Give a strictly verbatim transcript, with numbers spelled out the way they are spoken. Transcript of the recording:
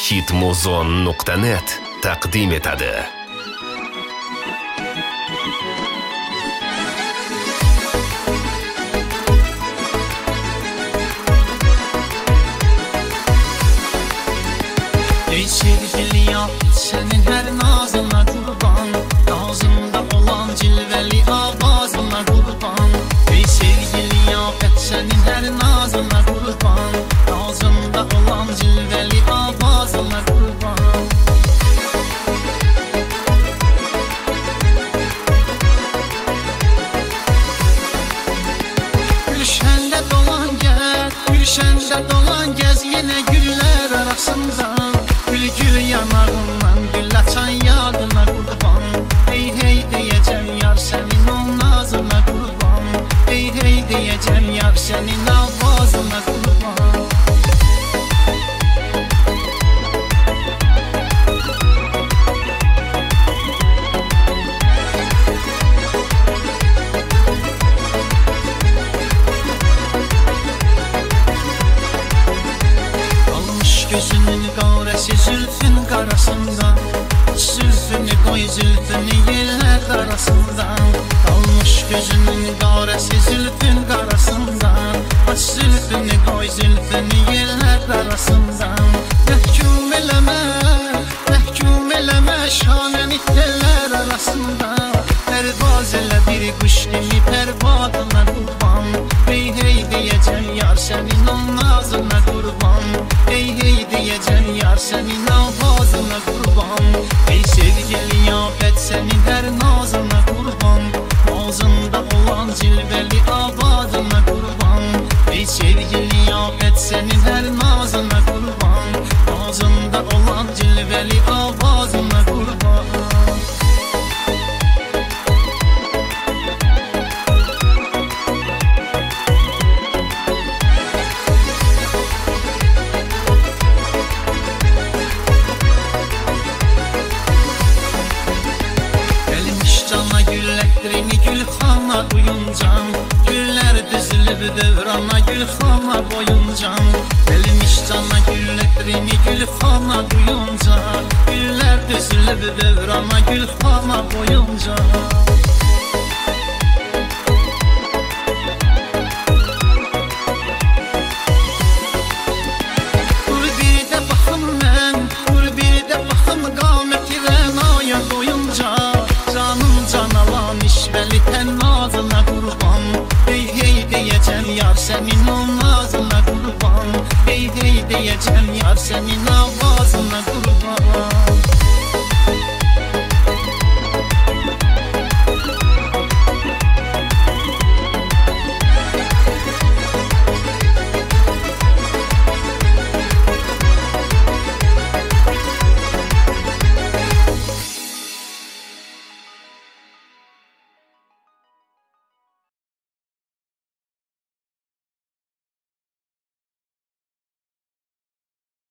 hitmuzon nuqta net taqdim etadi. Ey sevgili ya, senin her nazına kurban, ağzımda olan cilveli avazına kurban. Ey sevgili ya, senin her nazına kurban, ağzımda olan cilveli avazına kurban. Gülşende dolan gel, gülşende dolan gez, yine güller arasında. Gül gül yanağından gül açan yadına kurban. Hey hey diyeceğim yar senin o nazına kurban. Hey hey diyeceğim yar senin avazına kurban. Gözünün qarəsi zülfün qarasından, zülfünü qoy zülfünü yerlər arasından. Qalmış gözünün qarəsi zülfün qarasından, aç zülfünü qoy zülfünü yerlər arasından. Məhkum eləmə, məhkum eləmə şanəni tellər arasında. Pərvaz elə bir quş kimi pərvadına qurban. Hey hey deyəcəm yar sənin o nazına qurban. Hey hey diyeceğim yar senin avazına kurban. Ey sevgili yafet senin her nazına kurban, ağzında olan cilveli avazına kurban. Ey sevgili yafet senin her nazına kurban, ağzında olan cilveli avazına kurban. Güllərini gülxana uyuncam, güller düzülüb dövrana gülxana boyuncam. Elmiş cana güllərini gülxana uyuncam, güller düzülüb dövrana gülxana boyuncam. Dur bir də baxım mən, dur bir də baxım qaməti rənaya boyunca. Canım canalan işvəli tən nazına qurban. Hey hey deyəcəm yar sənin o nazına qurban. Hey hey deyəcəm yar sənin avazına qurban.